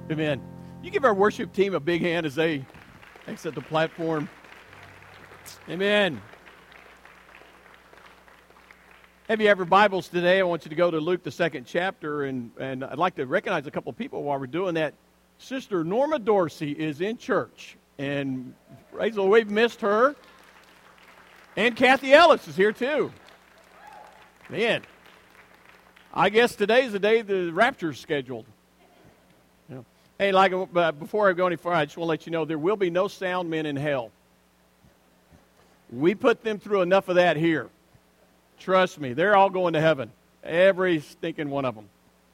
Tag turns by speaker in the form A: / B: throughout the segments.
A: Amen. You give our worship team a big hand as they exit the platform. Amen. Have you ever Bibles today? I want you to go to Luke, the 2nd chapter, and I'd like to recognize a couple of people while we're doing that. Sister Norma Dorsey is in church, and praise the Lord, we've missed her. And Kathy Ellis is here too. Man, I guess today's the day the rapture's scheduled. Yeah. Hey, before I go any further, I just want to let you know there will be no sound men in hell. We put them through enough of that here. Trust me, they're all going to heaven. Every stinking one of them.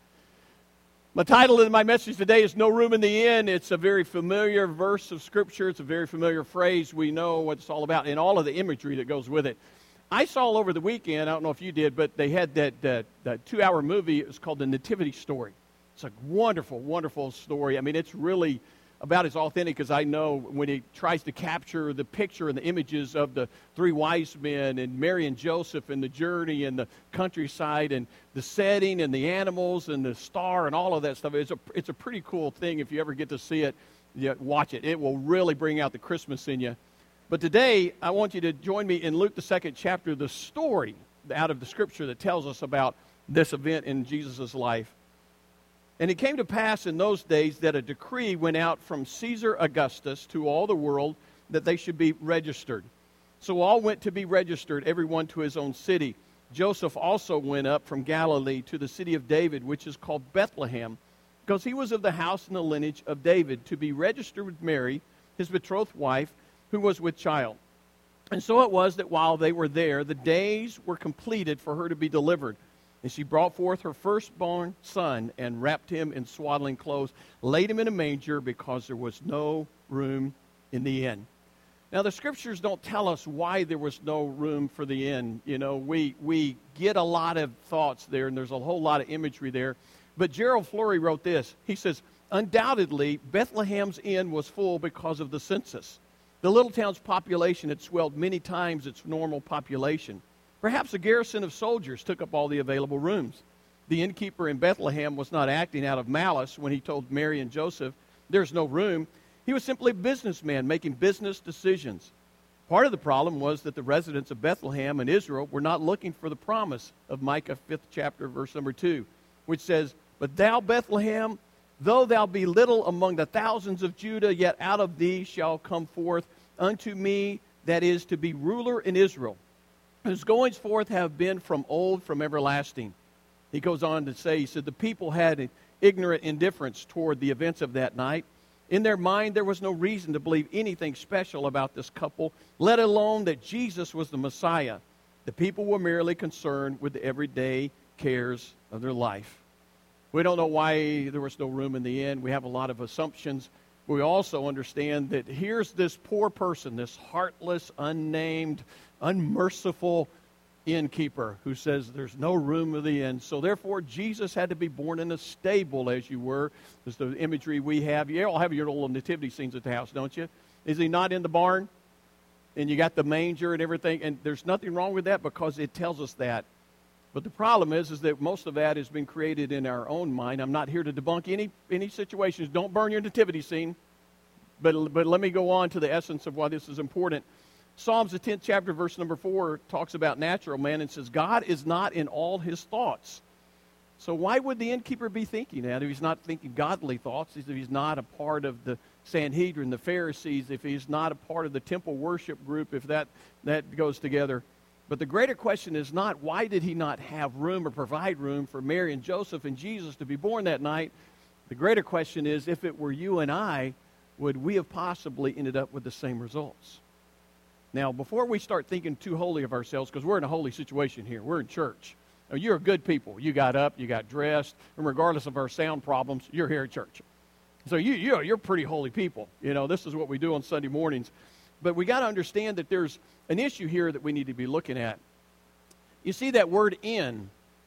A: My title of my message today is No Room in the Inn. It's a very familiar verse of Scripture. It's a very familiar phrase. We know what it's all about and all of the imagery that goes with it. I saw over the weekend, I don't know if you did, but they had that 2-hour movie. It was called The Nativity Story. It's a wonderful, wonderful story. I mean, it's really about as authentic as I know when he tries to capture the picture and the images of the three wise men and Mary and Joseph and the journey and the countryside and the setting and the animals and the star and all of that stuff. It's a pretty cool thing. If you ever get to see it, watch it. It will really bring out the Christmas in you. But today, I want you to join me in Luke, the 2nd chapter, the story out of the Scripture that tells us about this event in Jesus' life. And it came to pass in those days that a decree went out from Caesar Augustus to all the world that they should be registered. So all went to be registered, everyone to his own city. Joseph also went up from Galilee to the city of David, which is called Bethlehem, because he was of the house and the lineage of David, to be registered with Mary, his betrothed wife, who was with child. And so it was that while they were there, the days were completed for her to be delivered. And she brought forth her firstborn son and wrapped him in swaddling clothes, laid him in a manger because there was no room in the inn. Now, the Scriptures don't tell us why there was no room for the inn. You know, we get a lot of thoughts there, and there's a whole lot of imagery there. But Gerald Flurry wrote this. He says, undoubtedly, Bethlehem's inn was full because of the census. The little town's population had swelled many times its normal population. Perhaps a garrison of soldiers took up all the available rooms. The innkeeper in Bethlehem was not acting out of malice when he told Mary and Joseph, there's no room. He was simply a businessman making business decisions. Part of the problem was that the residents of Bethlehem and Israel were not looking for the promise of Micah 5th chapter, verse number 2, which says, but thou, Bethlehem, though thou be little among the thousands of Judah, yet out of thee shall come forth unto me, that is to be ruler in Israel, whose goings forth have been from old, from everlasting. He goes on to say, he said, the people had an ignorant indifference toward the events of that night. In their mind, there was no reason to believe anything special about this couple, let alone that Jesus was the Messiah. The people were merely concerned with the everyday cares of their life. We don't know why there was no room in the inn. We have a lot of assumptions. We also understand that here's this poor person, this heartless, unnamed, unmerciful innkeeper who says there's no room in the inn. So therefore, Jesus had to be born in a stable, as you were. There's the imagery we have. You all have your little nativity scenes at the house, don't you? Is he not in the barn? And you got the manger and everything. And there's nothing wrong with that because it tells us that. But the problem is that most of that has been created in our own mind. I'm not here to debunk any situations. Don't burn your nativity scene. But let me go on to the essence of why this is important. Psalms, the 10th chapter, verse number 4, talks about natural man and says, God is not in all his thoughts. So why would the innkeeper be thinking that if he's not thinking godly thoughts, if he's not a part of the Sanhedrin, the Pharisees, if he's not a part of the temple worship group, if that goes together? But the greater question is not why did he not have room or provide room for Mary and Joseph and Jesus to be born that night. The greater question is if it were you and I, would we have possibly ended up with the same results? Now, before we start thinking too holy of ourselves, because we're in a holy situation here, we're in church. Now, you're good people. You got up, you got dressed, and regardless of our sound problems, you're here at church. So you're pretty holy people. You know, this is what we do on Sunday mornings. But we got to understand that there's an issue here that we need to be looking at. You see that word inn,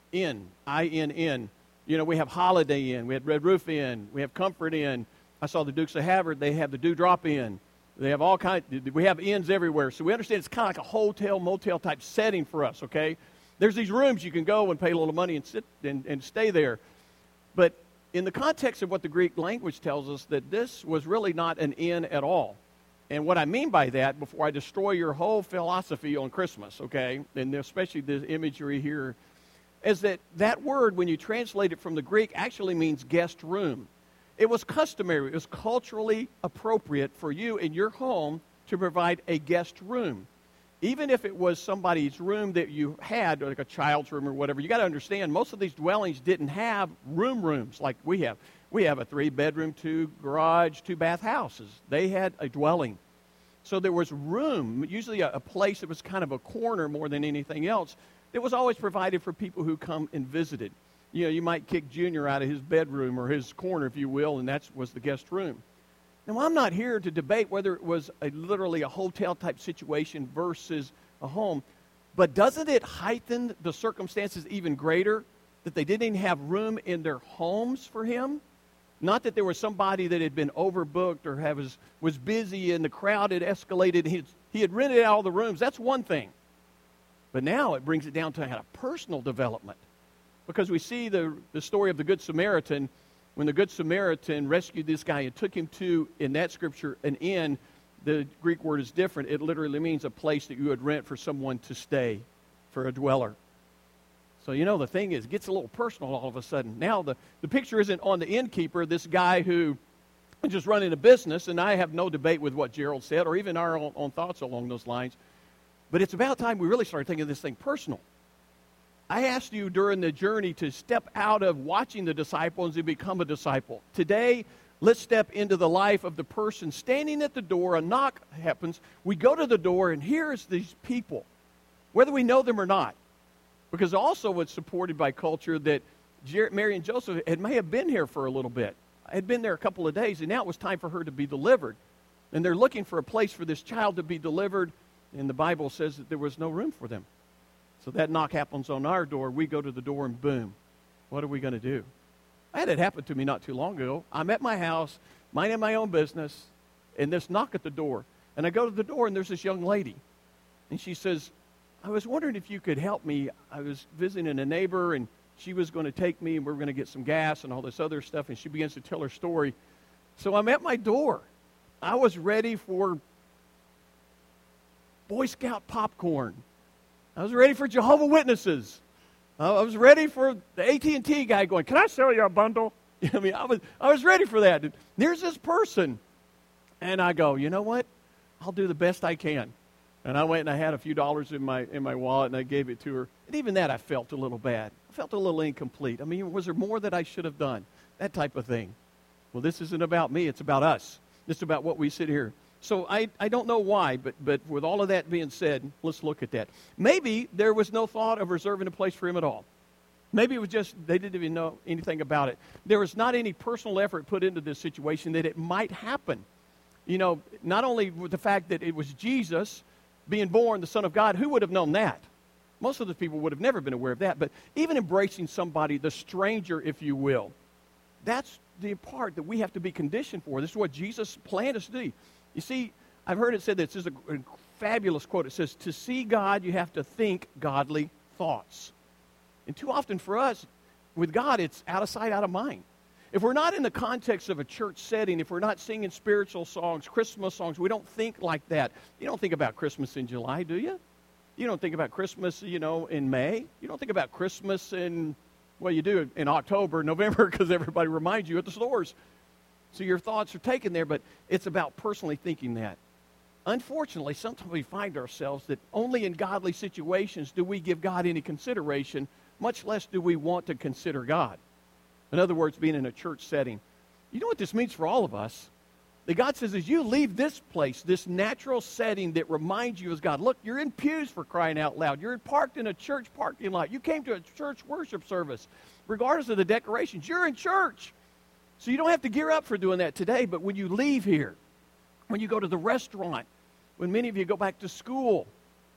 A: I-N-N. You know, we have Holiday Inn, we had Red Roof Inn, we have Comfort Inn. I saw the Dukes of Hazzard, they have the Dewdrop Inn. They have all kinds, we have inns everywhere. So we understand it's kind of like a hotel, motel type setting for us, okay? There's these rooms you can go and pay a little money and sit and stay there. But in the context of what the Greek language tells us, that this was really not an inn at all. And what I mean by that, before I destroy your whole philosophy on Christmas, okay, and especially the imagery here, is that word, when you translate it from the Greek, actually means guest room. It was customary, it was culturally appropriate for you in your home to provide a guest room. Even if it was somebody's room that you had, like a child's room or whatever, you got to understand, most of these dwellings didn't have rooms like we have. We have a 3-bedroom, 2 garage, 2-bath houses. They had a dwelling. So there was room, usually a place that was kind of a corner more than anything else, that was always provided for people who come and visited. You know, you might kick Junior out of his bedroom or his corner, if you will, and that was the guest room. Now, I'm not here to debate whether it was literally a hotel-type situation versus a home, but doesn't it heighten the circumstances even greater that they didn't even have room in their homes for him? Not that there was somebody that had been overbooked or was busy and the crowd had escalated. He had rented out all the rooms. That's one thing. But now it brings it down to a personal development. Because we see the story of the Good Samaritan. When the Good Samaritan rescued this guy and took him to, in that scripture, an inn, the Greek word is different. It literally means a place that you would rent for someone to stay, for a dweller. So, the thing is, it gets a little personal all of a sudden. Now, the picture isn't on the innkeeper, this guy who is just running a business, and I have no debate with what Gerald said or even our own thoughts along those lines. But it's about time we really started thinking this thing personal. I asked you during the journey to step out of watching the disciples and become a disciple. Today, let's step into the life of the person standing at the door. A knock happens. We go to the door, and here's these people, whether we know them or not. Because also it's supported by culture that Mary and Joseph may have been here for a little bit. Had been there a couple of days, and now it was time for her to be delivered. And they're looking for a place for this child to be delivered, and the Bible says that there was no room for them. So that knock happens on our door. We go to the door, and boom, what are we going to do? I had it happen to me not too long ago. I'm at my house, minding my own business, and this knock at the door. And I go to the door, and there's this young lady. And she says, I was wondering if you could help me. I was visiting a neighbor, and she was going to take me, and we were going to get some gas and all this other stuff. And she begins to tell her story. So I'm at my door. I was ready for Boy Scout popcorn. I was ready for Jehovah's Witnesses. I was ready for the AT&T guy going, can I sell you a bundle? I mean, I was ready for that. And there's this person. And I go, you know what? I'll do the best I can. And I went and I had a few dollars in my wallet, and I gave it to her. And even that, I felt a little bad. I felt a little incomplete. I mean, was there more that I should have done? That type of thing. Well, this isn't about me. It's about us. It's about what we sit here. So I don't know why, but with all of that being said, let's look at that. Maybe there was no thought of reserving a place for him at all. Maybe it was just they didn't even know anything about it. There was not any personal effort put into this situation that it might happen. Not only with the fact that it was Jesus being born, the Son of God, who would have known that? Most of the people would have never been aware of that. But even embracing somebody, the stranger, if you will, that's the part that we have to be conditioned for. This is what Jesus planned us to do. You see, I've heard it said that this is a fabulous quote. It says, to see God, you have to think godly thoughts. And too often for us, with God, it's out of sight, out of mind. If we're not in the context of a church setting, if we're not singing spiritual songs, Christmas songs, we don't think like that. You don't think about Christmas in July, do you? You don't think about Christmas, in May. You don't think about Christmas you do in October, November, because everybody reminds you at the stores. So your thoughts are taken there, but it's about personally thinking that. Unfortunately, sometimes we find ourselves that only in godly situations do we give God any consideration, much less do we want to consider God. In other words, being in a church setting. You know what this means for all of us? That God says, as you leave this place, this natural setting that reminds you as God, look, you're in pews for crying out loud. You're parked in a church parking lot. You came to a church worship service. Regardless of the decorations, you're in church. So you don't have to gear up for doing that today, but when you leave here, when you go to the restaurant, when many of you go back to school,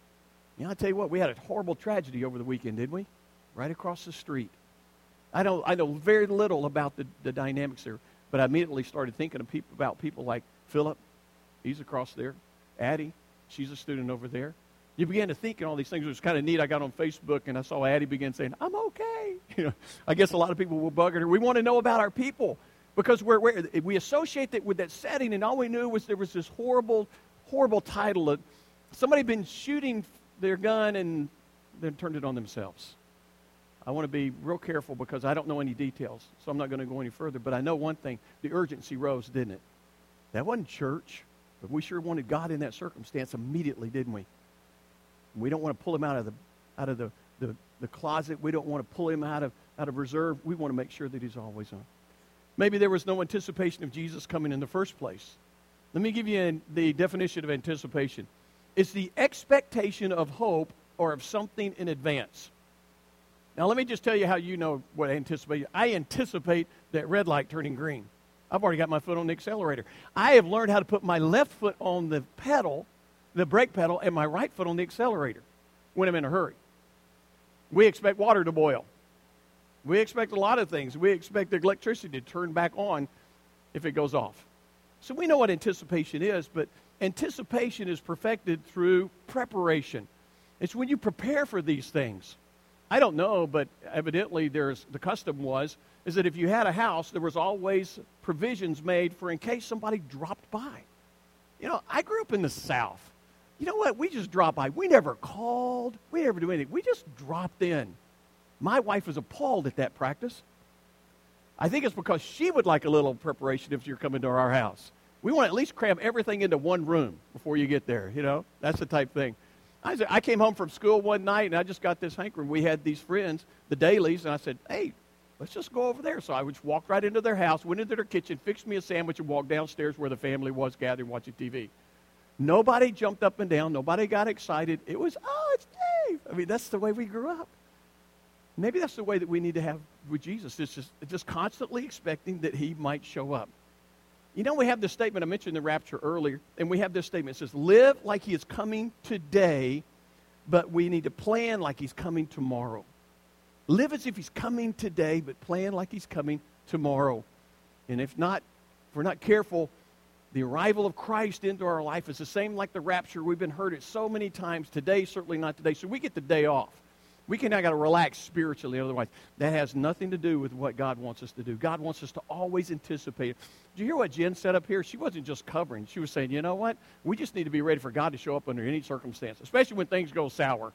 A: I tell you what, we had a horrible tragedy over the weekend, didn't we? Right across the street. I know very little about the dynamics there, but I immediately started thinking about people like Philip. He's across there. Addie, she's a student over there. You began to think in all these things. It was kind of neat. I got on Facebook and I saw Addie begin saying, I'm okay. I guess a lot of people will bug her. We want to know about our people because we associate that with that setting, and all we knew was there was this horrible, horrible title that somebody had been shooting their gun and then turned it on themselves. I want to be real careful because I don't know any details, so I'm not going to go any further. But I know one thing. The urgency rose, didn't it? That wasn't church, but we sure wanted God in that circumstance immediately, didn't we? We don't want to pull him out of the closet. We don't want to pull him out of reserve. We want to make sure that he's always on. Maybe there was no anticipation of Jesus coming in the first place. Let me give you the definition of anticipation. It's the expectation of hope or of something in advance. Now, let me just tell you how you know what I anticipate. I anticipate that red light turning green. I've already got my foot on the accelerator. I have learned how to put my left foot on the pedal, the brake pedal, and my right foot on the accelerator when I'm in a hurry. We expect water to boil. We expect a lot of things. We expect the electricity to turn back on if it goes off. So we know what anticipation is, but anticipation is perfected through preparation. It's when you prepare for these things. I don't know, but evidently the custom is that if you had a house, there was always provisions made for in case somebody dropped by. I grew up in the South. You know what? We just dropped by. We never called. We never do anything. We just dropped in. My wife was appalled at that practice. I think it's because she would like a little preparation if you're coming to our house. We want to at least cram everything into one room before you get there, That's the type thing. I came home from school one night, and I just got this hankering. We had these friends, the Dailies, and I said, hey, let's just go over there. So I just walked right into their house, went into their kitchen, fixed me a sandwich, and walked downstairs where the family was gathered watching TV. Nobody jumped up and down. Nobody got excited. It was, it's Dave. I mean, that's the way we grew up. Maybe that's the way that we need to have with Jesus. It's just constantly expecting that he might show up. We have this statement. I mentioned the rapture earlier, and we have this statement. It says, live like he is coming today, but we need to plan like he's coming tomorrow. Live as if he's coming today, but plan like he's coming tomorrow. And if we're not careful, the arrival of Christ into our life is the same like the rapture. We've been heard it so many times. Today, certainly not today. So we get the day off. We got to relax spiritually. Otherwise, that has nothing to do with what God wants us to do. God wants us to always anticipate. Did you hear what Jen said up here? She wasn't just covering. She was saying, you know what? We just need to be ready for God to show up under any circumstance, especially when things go sour.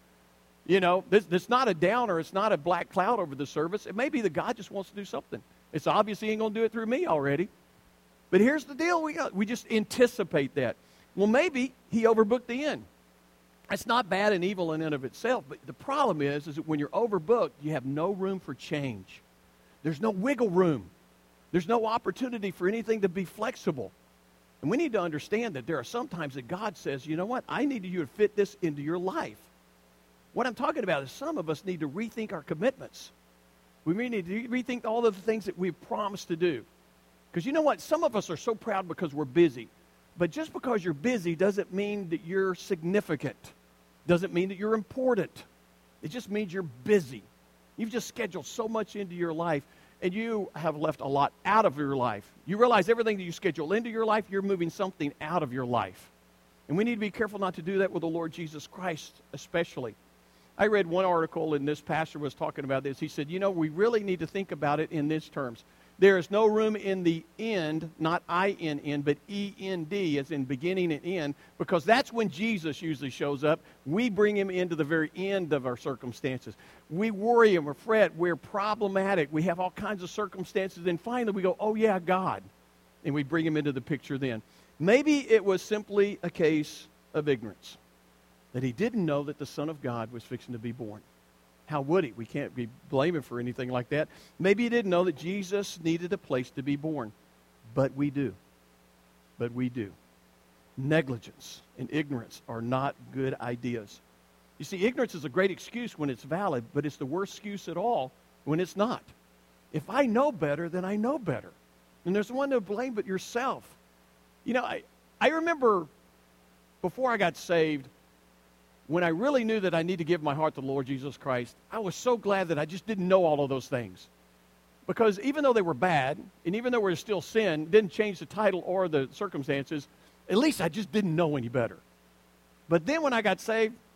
A: This not a downer. It's not a black cloud over the service. It may be that God just wants to do something. It's obvious he ain't going to do it through me already. But here's the deal. We just anticipate that. Well, maybe he overbooked the end. That's not bad and evil in and of itself, but the problem is that when you're overbooked, you have no room for change. There's no wiggle room. There's no opportunity for anything to be flexible. And we need to understand that there are some times that God says, you know what, I need you to fit this into your life. What I'm talking about is some of us need to rethink our commitments. We need to rethink all of the things that we've promised to do. Because you know what, some of us are so proud because we're busy. But just because you're busy doesn't mean that you're significant. Doesn't mean that you're important. It just means you're busy. You've just scheduled so much into your life, and you have left a lot out of your life. You realize everything that you schedule into your life, you're moving something out of your life. And we need to be careful not to do that with the Lord Jesus Christ especially. I read one article, and this pastor was talking about this. He said, we really need to think about it in these terms. There is no room in the end, not I-N-N, but E-N-D, as in beginning and end, because that's when Jesus usually shows up. We bring him into the very end of our circumstances. We worry and we fret. We're problematic. We have all kinds of circumstances. Then finally we go, oh, yeah, God. And we bring him into the picture then. Maybe it was simply a case of ignorance, that he didn't know that the Son of God was fixing to be born. How would he? We can't be blaming for anything like that. Maybe he didn't know that Jesus needed a place to be born. But we do. Negligence and ignorance are not good ideas. You see, ignorance is a great excuse when it's valid, but it's the worst excuse at all when it's not. If I know better, then I know better. And there's one to blame but yourself. I remember before I got saved, when I really knew that I need to give my heart to the Lord Jesus Christ, I was so glad that I just didn't know all of those things. Because even though they were bad, and even though they were still sin, didn't change the title or the circumstances, at least I just didn't know any better. But then when I got saved,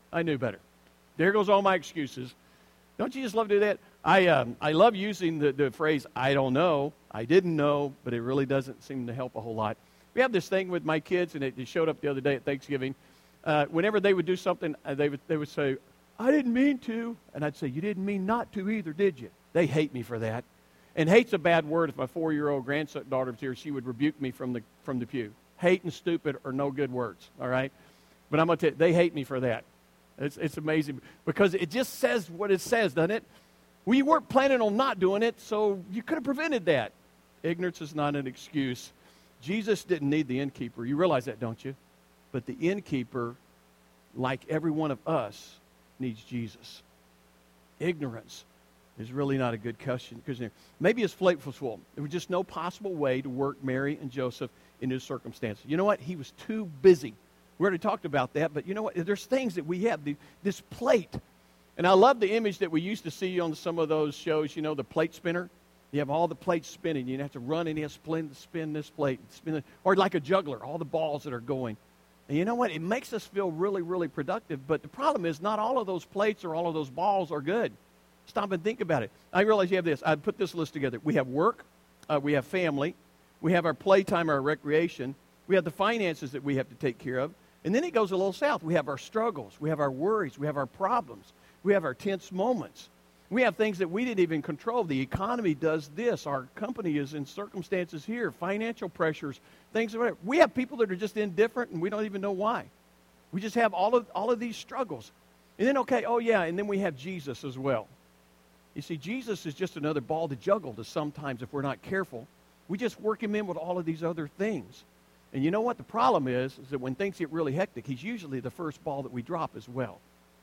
A: I knew better. There goes all my excuses. Don't you just love to do that? I love using the phrase, I don't know, I didn't know, but it really doesn't seem to help a whole lot. We have this thing with my kids, and it showed up the other day at Thanksgiving. Whenever they would do something, they would say, I didn't mean to. And I'd say, you didn't mean not to either, did you? They hate me for that. And hate's a bad word. If my 4-year-old granddaughter was here, she would rebuke me from the pew. Hate and stupid are no good words, all right? But I'm going to tell you, they hate me for that. It's amazing because it just says what it says, doesn't it? Well, you weren't planning on not doing it, so you could have prevented that. Ignorance is not an excuse. Jesus didn't need the innkeeper. You realize that, don't you? But the innkeeper, like every one of us, needs Jesus. Ignorance is really not a good question because maybe his plate was full. There was just no possible way to work Mary and Joseph in his circumstances. You know what? He was too busy. We already talked about that, but you know what? There's things that we have, this plate. And I love the image that we used to see on some of those shows, you know, the plate spinner. You have all the plates spinning. You have to run and you have to spin this plate. Or like a juggler, all the balls that are going. And you know what? It makes us feel really, really productive. But the problem is not all of those plates or all of those balls are good. Stop and think about it. I realize you have this. I put this list together. We have work. We have family. We have our playtime, our recreation. We have the finances that we have to take care of. And then it goes a little south. We have our struggles. We have our worries. We have our problems. We have our tense moments. We have things that we didn't even control. The economy does this. Our company is in circumstances here, financial pressures, things like that. We have people that are just indifferent, and we don't even know why. We just have all of these struggles. And then, and then we have Jesus as well. You see, Jesus is just another ball to juggle to sometimes if we're not careful. We just work him in with all of these other things. And you know what the problem is that when things get really hectic, he's usually the first ball that we drop as well.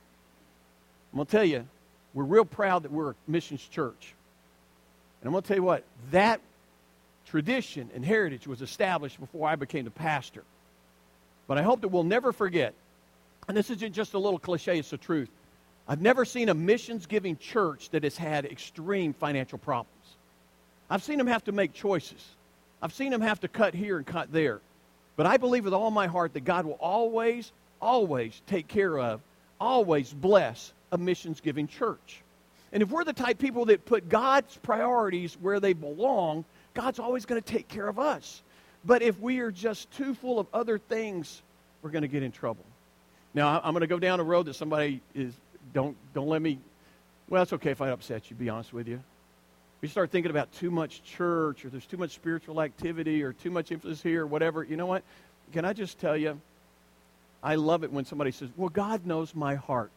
A: I'm going to tell you, we're real proud that we're a missions church. And I'm going to tell you what, that tradition and heritage was established before I became the pastor. But I hope that we'll never forget, and this isn't just a little cliche, it's the truth. I've never seen a missions-giving church that has had extreme financial problems. I've seen them have to make choices. I've seen them have to cut here and cut there. But I believe with all my heart that God will always, always take care of, always bless a missions-giving church. And if we're the type of people that put God's priorities where they belong, God's always going to take care of us. But if we are just too full of other things, we're going to get in trouble. Now, I'm going to go down a road that somebody is, don't let me, well, it's okay if I upset you, to be honest with you. We start thinking about too much church, or there's too much spiritual activity, or too much emphasis here, or whatever. You know what? Can I just tell you, I love it when somebody says, well, God knows my heart.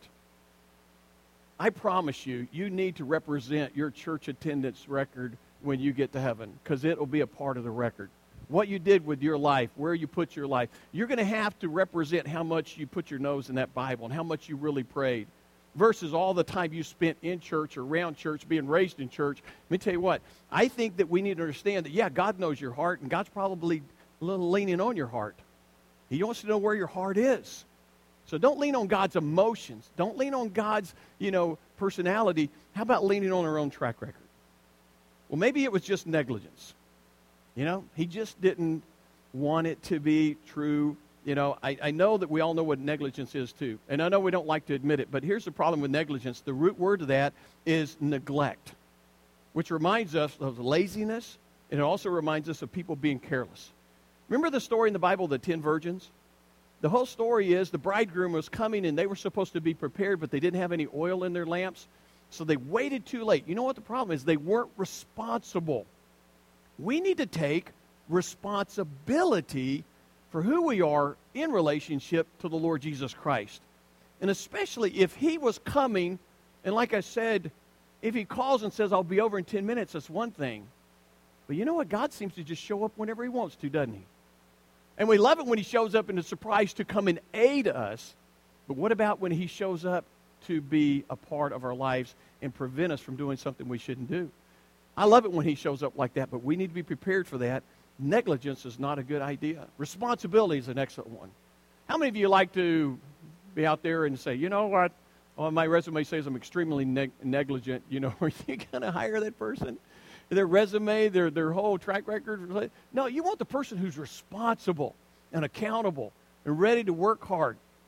A: I promise you, you need to represent your church attendance record when you get to heaven, because it will be a part of the record. What you did with your life, where you put your life, you're going to have to represent how much you put your nose in that Bible and how much you really prayed versus all the time you spent in church or around church, being raised in church. Let me tell you what, I think that we need to understand that, yeah, God knows your heart, and God's probably a little leaning on your heart. He wants to know where your heart is. So don't lean on God's emotions. Don't lean on God's, personality. How about leaning on our own track record? Well, maybe it was just negligence. He just didn't want it to be true. I know that we all know what negligence is too. And I know we don't like to admit it, but here's the problem with negligence. The root word of that is neglect, which reminds us of laziness, and it also reminds us of people being careless. Remember the story in the Bible, the 10 virgins? The whole story is the bridegroom was coming, and they were supposed to be prepared, but they didn't have any oil in their lamps, so they waited too late. You know what the problem is? They weren't responsible. We need to take responsibility for who we are in relationship to the Lord Jesus Christ. And especially if he was coming, and like I said, if he calls and says, I'll be over in 10 minutes, that's one thing. But you know what? God seems to just show up whenever he wants to, doesn't he? And we love it when he shows up in a surprise to come and aid us. But what about when he shows up to be a part of our lives and prevent us from doing something we shouldn't do? I love it when he shows up like that, but we need to be prepared for that. Negligence is not a good idea. Responsibility is an excellent one. How many of you like to be out there and say, you know what, on my resume says I'm extremely negligent, are you going to hire that person? Their resume, their whole track record? No, you want the person who's responsible and accountable and ready to work hard.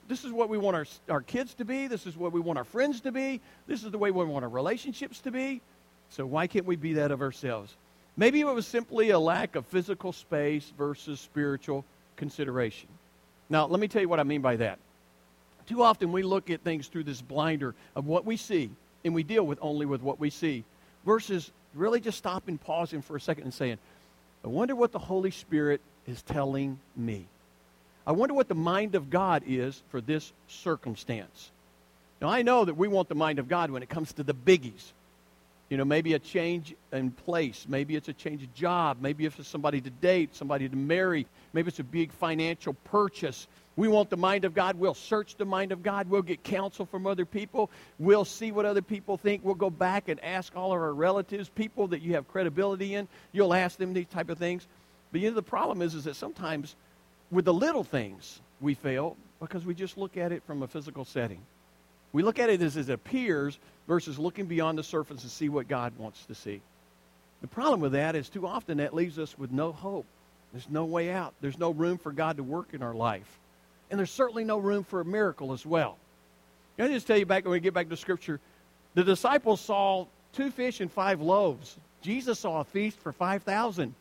A: This is what we want our kids to be. This is what we want our friends to be. This is the way we want our relationships to be. So why can't we be that of ourselves? Maybe it was simply a lack of physical space versus spiritual consideration. Now, let me tell you what I mean by that. Too often we look at things through this blinder of what we see, and we deal with only with what we see, versus really just stopping, pausing for a second and saying, I wonder what the Holy Spirit is telling me. I wonder what the mind of God is for this circumstance. Now, I know that we want the mind of God when it comes to the biggies. You know, maybe a change in place. Maybe it's a change of job. Maybe if it's somebody to date, somebody to marry. Maybe it's a big financial purchase. We want the mind of God. We'll search the mind of God. We'll get counsel from other people. We'll see what other people think. We'll go back and ask all of our relatives, people that you have credibility in. You'll ask them these type of things. But you know, the problem is that sometimes with the little things we fail because we just look at it from a physical setting. We look at it as it appears versus looking beyond the surface to see what God wants to see. The problem with that is too often that leaves us with no hope. There's no way out. There's no room for God to work in our life. And there's certainly no room for a miracle as well. Can I just tell you back, when we get back to Scripture, the disciples saw 2 fish and 5 loaves. Jesus saw a feast for 5,000.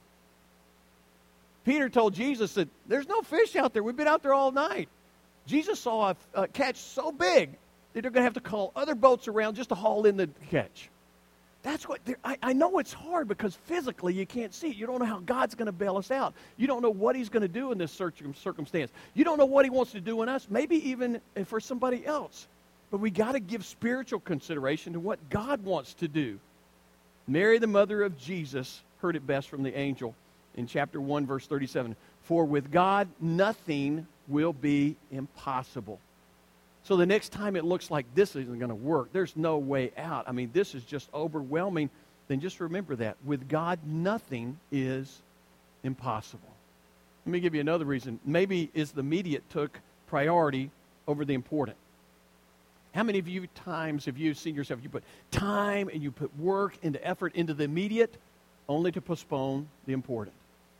A: Peter told Jesus that there's no fish out there. We've been out there all night. Jesus saw a catch so big that they're going to have to call other boats around just to haul in the catch. That's what I know it's hard because physically you can't see it. You don't know how God's going to bail us out. You don't know what He's going to do in this circumstance. You don't know what He wants to do in us, maybe even for somebody else. But we got to give spiritual consideration to what God wants to do. Mary, the mother of Jesus, heard it best from the angel in chapter 1, verse 37. For with God nothing will be impossible. So the next time it looks like this isn't going to work, there's no way out. I mean, this is just overwhelming. Then just remember that. With God, nothing is impossible. Let me give you another reason. Maybe is the immediate took priority over the important. How many of you times have you seen yourself, you put time and you put work into effort into the immediate only to postpone the important?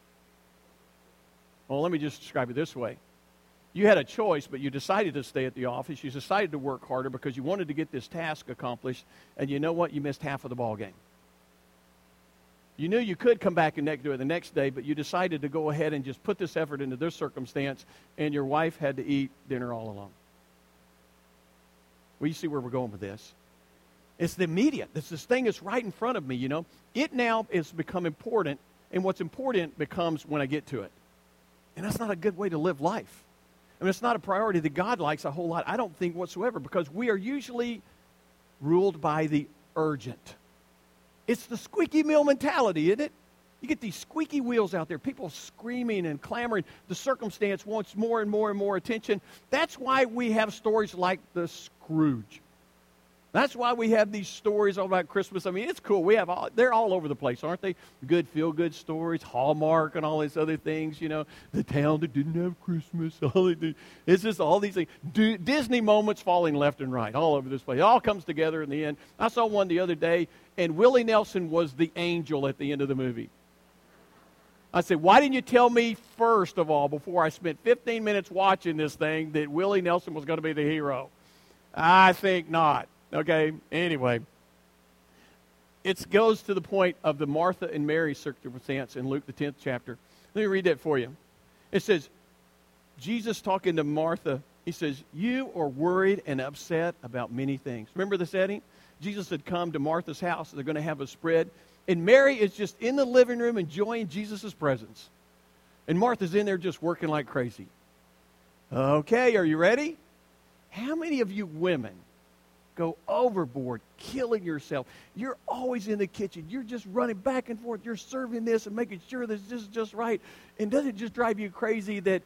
A: Well, let me just describe it this way. You had a choice, but you decided to stay at the office. You decided to work harder because you wanted to get this task accomplished. And you know what? You missed half of the ball game. You knew you could come back and do it the next day, but you decided to go ahead and just put this effort into this circumstance, and your wife had to eat dinner all alone. Well, you see where we're going with this. It's the immediate. It's this thing that's right in front of me, you know. It now has become important, and what's important becomes when I get to it. And that's not a good way to live life. I mean, it's not a priority that God likes a whole lot, I don't think, whatsoever, because we are usually ruled by the urgent. It's the squeaky wheel mentality, isn't it? You get these squeaky wheels out there, people screaming and clamoring. The circumstance wants more and more and more attention. That's why we have stories like the Scrooge. That's why we have these stories all about Christmas. I mean, it's cool. They're all over the place, aren't they? Good feel-good stories, Hallmark and all these other things, you know. The town that didn't have Christmas. It's just all these things. Disney moments falling left and right all over this place. It all comes together in the end. I saw one the other day, and Willie Nelson was the angel at the end of the movie. I said, why didn't you tell me first of all, before I spent 15 minutes watching this thing, that Willie Nelson was going to be the hero? I think not. Okay, anyway, it goes to the point of the Martha and Mary circumstance in Luke the 10th chapter. Let me read that for you. It says, Jesus talking to Martha, he says, you are worried and upset about many things. Remember the setting? Jesus had come to Martha's house. They're going to have a spread. And Mary is just in the living room enjoying Jesus' presence. And Martha's in there just working like crazy. Okay, are you ready? How many of you women go overboard, killing yourself? You're always in the kitchen. You're just running back and forth. You're serving this and making sure this is just right. And doesn't it just drive you crazy that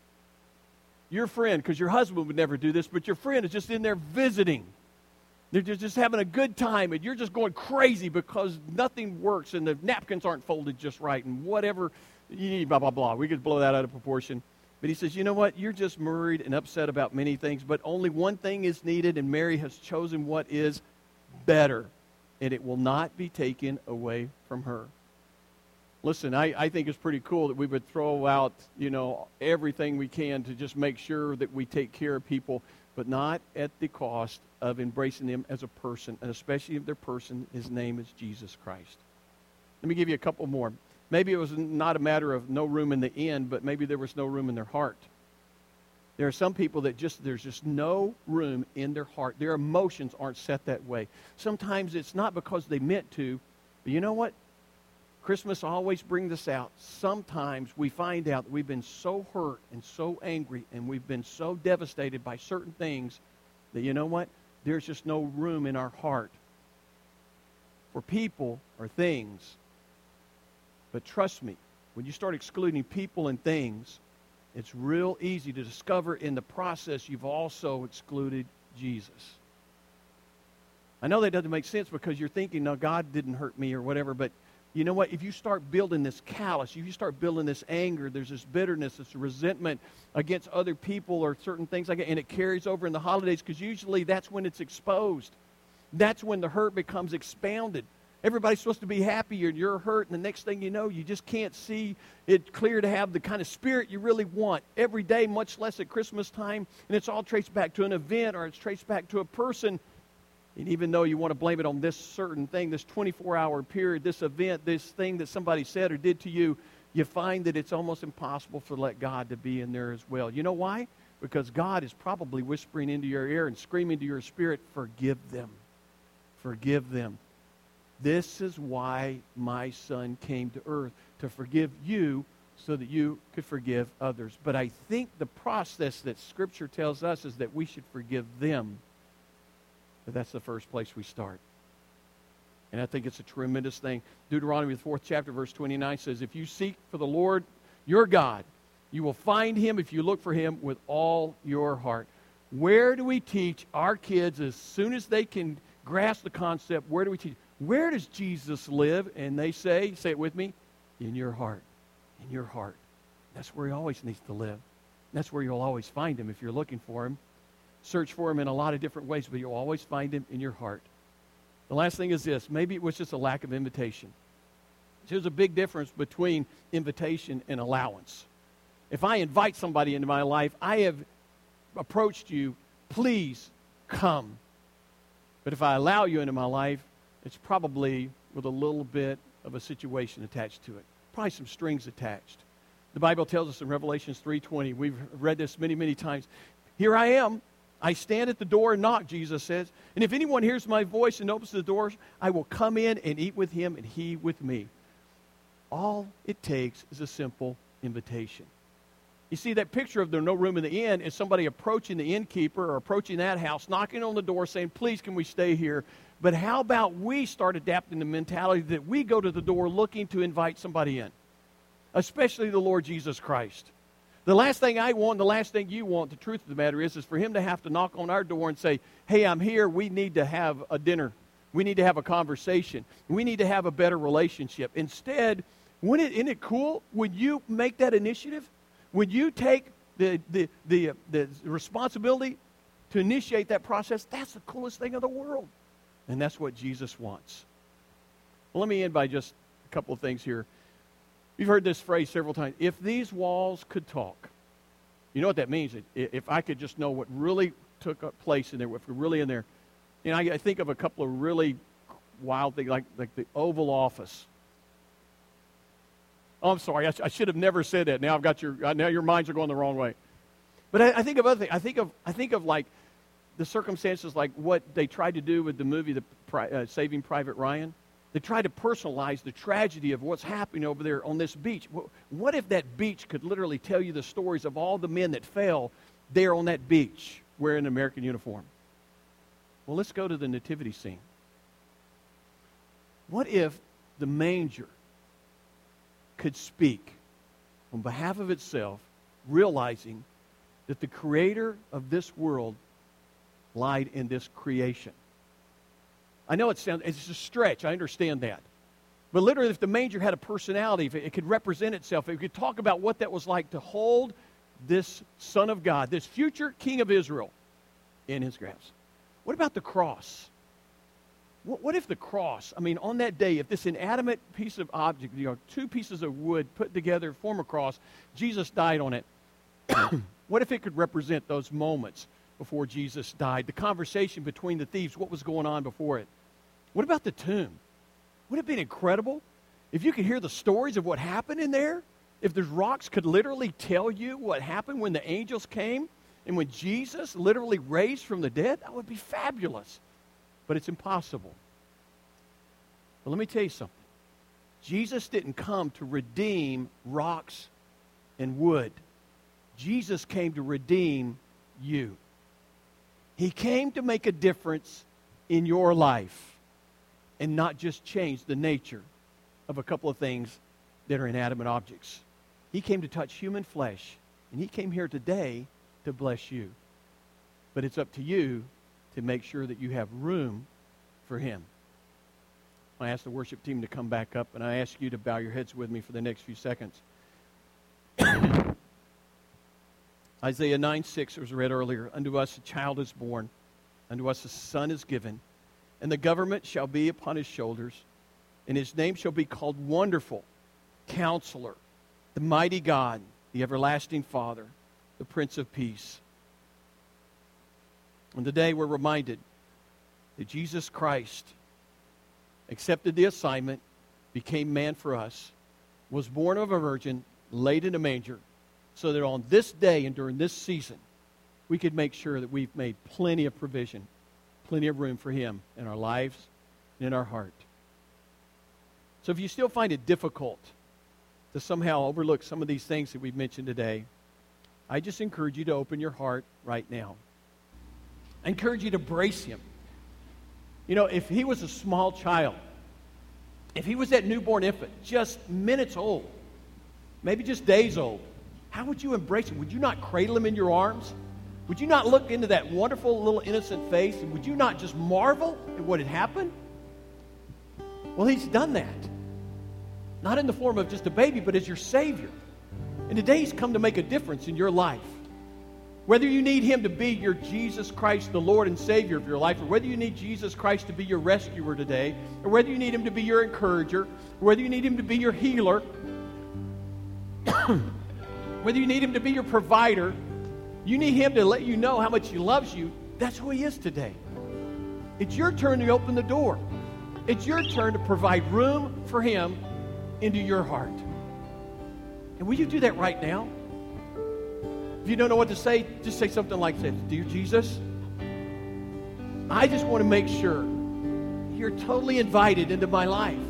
A: your friend, because your husband would never do this, but your friend is just in there visiting. They're just having a good time, and you're just going crazy because nothing works, and the napkins aren't folded just right, and whatever you need, blah, blah, blah. We could blow that out of proportion. But he says, you know what? You're just worried and upset about many things, but only one thing is needed, and Mary has chosen what is better, and it will not be taken away from her. Listen, I think it's pretty cool that we would throw out, everything we can to just make sure that we take care of people, but not at the cost of embracing them as a person, and especially if their person, his name is Jesus Christ. Let me give you a couple more. Maybe it was not a matter of no room in the inn, but maybe there was no room in their heart. There are some people that there's just no room in their heart. Their emotions aren't set that way. Sometimes it's not because they meant to, but you know what? Christmas always brings this out. Sometimes we find out that we've been so hurt and so angry and we've been so devastated by certain things that, you know what? There's just no room in our heart for people or things. But trust me, when you start excluding people and things, it's real easy to discover in the process you've also excluded Jesus. I know that doesn't make sense because you're thinking, no, God didn't hurt me or whatever, but you know what? If you start building this callous, if you start building this anger, there's this bitterness, this resentment against other people or certain things like that, and it carries over in the holidays because usually that's when it's exposed. That's when the hurt becomes expounded. Everybody's supposed to be happy and you're hurt, and the next thing you know, you just can't see it clear to have the kind of spirit you really want every day, much less at Christmas time, and it's all traced back to an event or it's traced back to a person. And even though you want to blame it on this certain thing, this 24-hour period, this event, this thing that somebody said or did to you, you find that it's almost impossible to let God to be in there as well. You know why? Because God is probably whispering into your ear and screaming to your spirit, forgive them. Forgive them. This is why my son came to earth, to forgive you so that you could forgive others. But I think the process that Scripture tells us is that we should forgive them. But that's the first place we start. And I think it's a tremendous thing. Deuteronomy, the 4th chapter, verse 29 says, if you seek for the Lord your God, you will find him if you look for him with all your heart. Where do we teach our kids as soon as they can grasp the concept? Where do we teach? Where does Jesus live? And they say it with me, in your heart. In your heart. That's where he always needs to live. That's where you'll always find him if you're looking for him. Search for him in a lot of different ways, but you'll always find him in your heart. The last thing is this. Maybe it was just a lack of invitation. There's a big difference between invitation and allowance. If I invite somebody into my life, I have approached you, please come. But if I allow you into my life, it's probably with a little bit of a situation attached to it. Probably some strings attached. The Bible tells us in Revelation 3:20, we've read this many, many times. Here I am. I stand at the door and knock, Jesus says. And if anyone hears my voice and opens the door, I will come in and eat with him and he with me. All it takes is a simple invitation. You see, that picture of there no room in the inn is somebody approaching the innkeeper or approaching that house, knocking on the door saying, please, can we stay here? But how about we start adapting the mentality that we go to the door looking to invite somebody in, especially the Lord Jesus Christ. The last thing I want, the last thing you want, the truth of the matter is for him to have to knock on our door and say, hey, I'm here. We need to have a dinner. We need to have a conversation. We need to have a better relationship. Instead, isn't it cool when you make that initiative? When you take the responsibility to initiate that process, that's the coolest thing in the world. And that's what Jesus wants. Well, let me end by just a couple of things here. You've heard this phrase several times. If these walls could talk. You know what that means? If I could just know what really took place in there, if we're really in there. You know, I think of a couple of really wild things, like the Oval Office. Oh, I'm sorry. I should have never said that. Now now your minds are going the wrong way. But I think of other things. I think of like the circumstances, like what they tried to do with the movie, Saving Private Ryan. They tried to personalize the tragedy of what's happening over there on this beach. What if that beach could literally tell you the stories of all the men that fell there on that beach wearing an American uniform? Well, let's go to the nativity scene. What if the manger could speak on behalf of itself, realizing that the creator of this world lied in this creation? I know it's a stretch. I understand that. But literally, if the manger had a personality, if it could represent itself, if it could talk about what that was like to hold this Son of God, this future King of Israel, in his grasp. What about the cross? What if the cross, on that day, if this inanimate piece of object, two pieces of wood put together form a cross, Jesus died on it. What if it could represent those moments before Jesus died? The conversation between the thieves, what was going on before it? What about the tomb? Would it have been incredible if you could hear the stories of what happened in there? If the rocks could literally tell you what happened when the angels came and when Jesus literally raised from the dead, that would be fabulous. But it's impossible. But let me tell you something. Jesus didn't come to redeem rocks and wood. Jesus came to redeem you. He came to make a difference in your life and not just change the nature of a couple of things that are inanimate objects. He came to touch human flesh, and he came here today to bless you. But it's up to you to make sure that you have room for him. I ask the worship team to come back up, and I ask you to bow your heads with me for the next few seconds. Isaiah 9:6 was read earlier. Unto us a child is born, unto us a son is given, and the government shall be upon his shoulders, and his name shall be called Wonderful, Counselor, the Mighty God, the Everlasting Father, the Prince of Peace. And today we're reminded that Jesus Christ accepted the assignment, became man for us, was born of a virgin, laid in a manger, so that on this day and during this season, we could make sure that we've made plenty of provision, plenty of room for him in our lives and in our heart. So if you still find it difficult to somehow overlook some of these things that we've mentioned today, I just encourage you to open your heart right now. I encourage you to brace him. If he was a small child, if he was that newborn infant, just minutes old, maybe just days old, how would you embrace him? Would you not cradle him in your arms? Would you not look into that wonderful little innocent face? And would you not just marvel at what had happened? Well, he's done that. Not in the form of just a baby, but as your Savior. And today he's come to make a difference in your life. Whether you need him to be your Jesus Christ, the Lord and Savior of your life, or whether you need Jesus Christ to be your rescuer today, or whether you need him to be your encourager, or whether you need him to be your healer, whether you need him to be your provider, you need him to let you know how much he loves you, that's who he is today. It's your turn to open the door. It's your turn to provide room for him into your heart. And will you do that right now? If you don't know what to say, just say something like this. Dear Jesus, I just want to make sure you're totally invited into my life.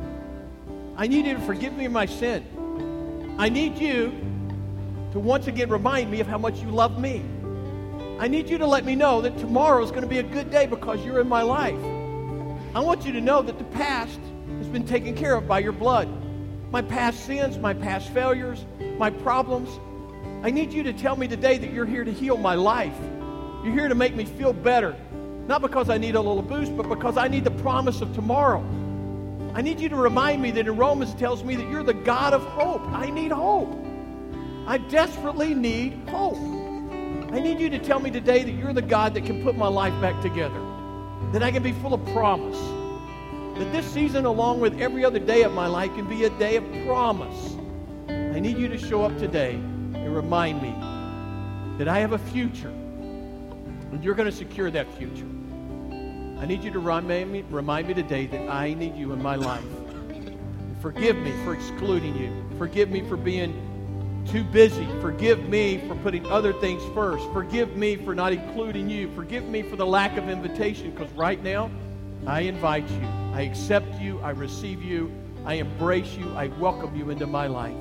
A: I need you to forgive me of my sin. I need you to once again remind me of how much you love me. I need you to let me know that tomorrow is going to be a good day because you're in my life. I want you to know that the past has been taken care of by your blood. My past sins, my past failures, my problems. I need you to tell me today that you're here to heal my life. You're here to make me feel better. Not because I need a little boost, but because I need the promise of tomorrow. I need you to remind me that in Romans it tells me that you're the God of hope. I need hope. I desperately need hope. I need you to tell me today that you're the God that can put my life back together. That I can be full of promise. That this season, along with every other day of my life, can be a day of promise. I need you to show up today and remind me that I have a future. And you're going to secure that future. I need you to remind me today that I need you in my life. Forgive me for excluding you. Forgive me for being too busy. Forgive me for putting other things first. Forgive me for not including you. Forgive me for the lack of invitation, because right now, I invite you. I accept you. I receive you. I embrace you. I welcome you into my life.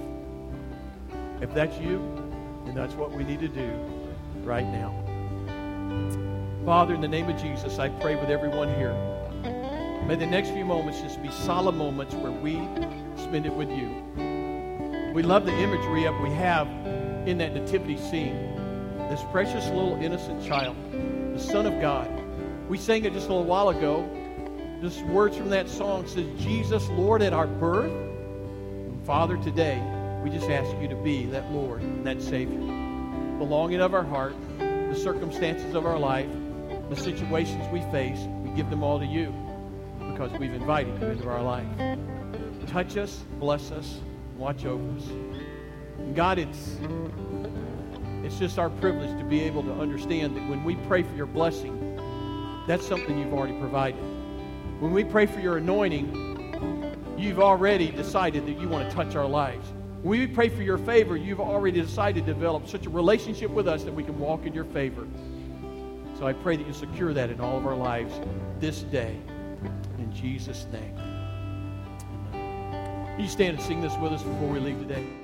A: If that's you, then that's what we need to do right now. Father, in the name of Jesus, I pray with everyone here. May the next few moments just be solemn moments where we spend it with you. We love the imagery we have in that nativity scene. This precious little innocent child, the Son of God. We sang it just a little while ago. Just words from that song says, Jesus, Lord, at our birth. And Father, today, we just ask you to be that Lord and that Savior. The longing of our heart, the circumstances of our life, the situations we face, we give them all to you. because we've invited you into our life. Touch us, bless us, watch over us. And God, it's just our privilege to be able to understand that when we pray for your blessing, that's something you've already provided. When we pray for your anointing, you've already decided that you want to touch our lives. When we pray for your favor, you've already decided to develop such a relationship with us that we can walk in your favor. So I pray that you secure that in all of our lives this day. In Jesus' name. Amen. Can you stand and sing this with us before we leave today?